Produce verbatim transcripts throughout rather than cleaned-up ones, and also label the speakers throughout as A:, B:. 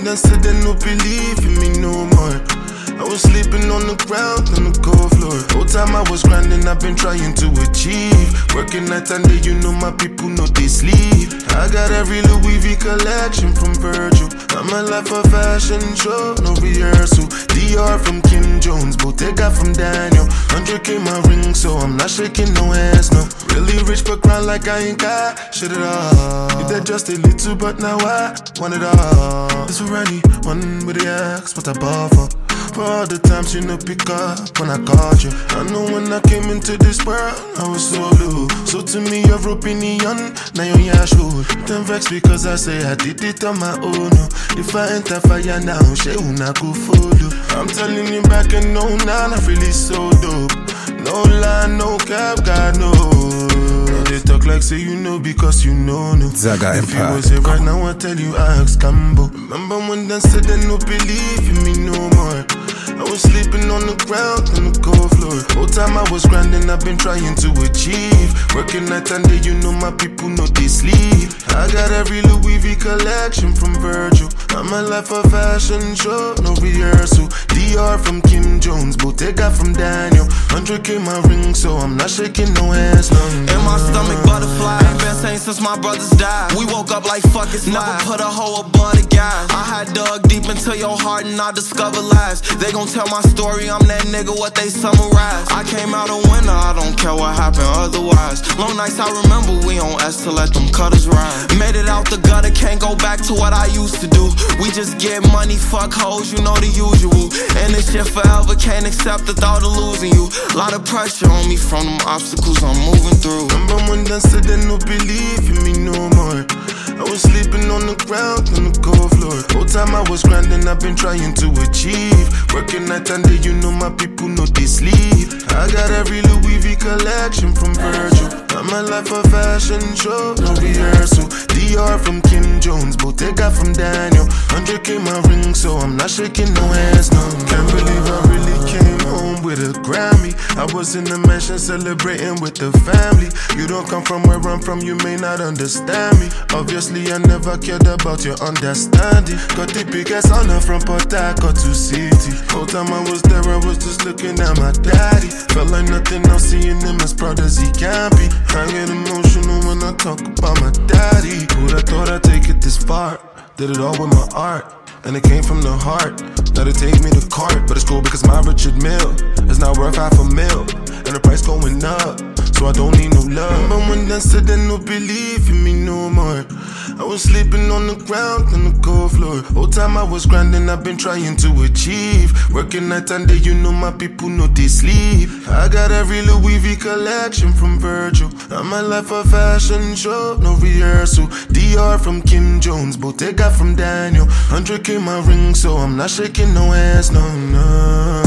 A: done said they no believe in me no more. I was sleeping on the ground on the cold floor. Whole time I was grinding, I've been trying to achieve. Working night and day, you know my people know they sleep. I got every Louis V collection from Virgil. I'm a life of fashion show, no rehearsal. D R from Kim Jones, Bottega from Daniel. one hundred K my ring, so I'm not shaking no hands, no. Really rich but grind like I ain't got shit at all. You did just a little, but now I want it all. This for anyone with the axe, what I bought for. For all the times you no pick up when I called you. I know when I came into this world, I was so low. So to me, your opinion, now you're yeah, sure. Don't vex because I say I did it on my own. If I enter fire now, she will not go follow. I'm telling you back and no, now nah, I'm really so dope. No lie, no cap, God no. No, they talk like say you know because you know no.
B: Zaga
A: if
B: Empire.
A: you was here right now, I tell you I ask Cambo. Remember when they said they no believe in me no more. I was sleeping on the ground on the cold floor. Whole time I was grinding, I've been trying to achieve. Working night and day, you know my people know they sleep. I got every Louis V collection from Virgil. I'm a life of fashion show, no rehearsal. D R from Kim Jones, Bottega from Daniel. one hundred K my ring, so I'm not shaking no hands, no, no.
C: In my stomach butterfly, ain't been same since my brothers died. We woke up like fuck it's never put a hoe above the guys. I had dug deep into your heart and I discovered lies. They gon' tell my story, I'm that nigga what they summarize. I came out a winner, I don't care what happened otherwise. Long nights I remember, we on S to let them cutters ride. Made it out the gutter, can't go back to what I used to do. We just get money, fuck hoes, you know the usual. And this shit forever, can't accept the thought of losing you. Lot of pressure on me from them obstacles I'm moving through.
A: Remember when they said they no believe in me no more. I was sleeping on the ground on the cold floor. Whole time I was grinding, I've been trying to achieve. Working night and day, you know my people know they sleep. I got every Louis V collection from Virgil. I'm a life of fashion show, no rehearsal. D R from Kim Jones, Bottega from Daniel. one hundred K my ring, so I'm not shaking no hands, no. Can't believe I really came home with a Grammy. I was in the mansion celebrating with the family. You don't come from where I'm from, you may not understand me. Obviously I never cared about your understanding. Got the biggest honor from Port Harcourt to City. Whole time I was there, I was just looking at my daddy. Felt like nothing else, seeing him as proud as he can be. I get emotional when I talk about my daddy. Who'd have thought I'd take it this far? Did it all with my art, and it came from the heart. Now they take me to court, but it's cool because my Richard Mille is now worth half a mil, and the price going up, so I don't need no love. Remember when they said they no believe in me no more. I was sleeping on the ground on the cold floor. Whole time I was grinding, I've been trying to achieve. Working night and day, you know my people know they sleep. I got every Louis V collection from Virgil. I'm a life of fashion show, no rehearsal. D R from Kim Jones, Bottega from Daniel. one hundred K my ring, so I'm not shaking no hands, no, no.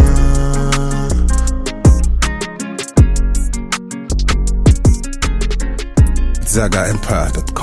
B: Zaga Empire dot com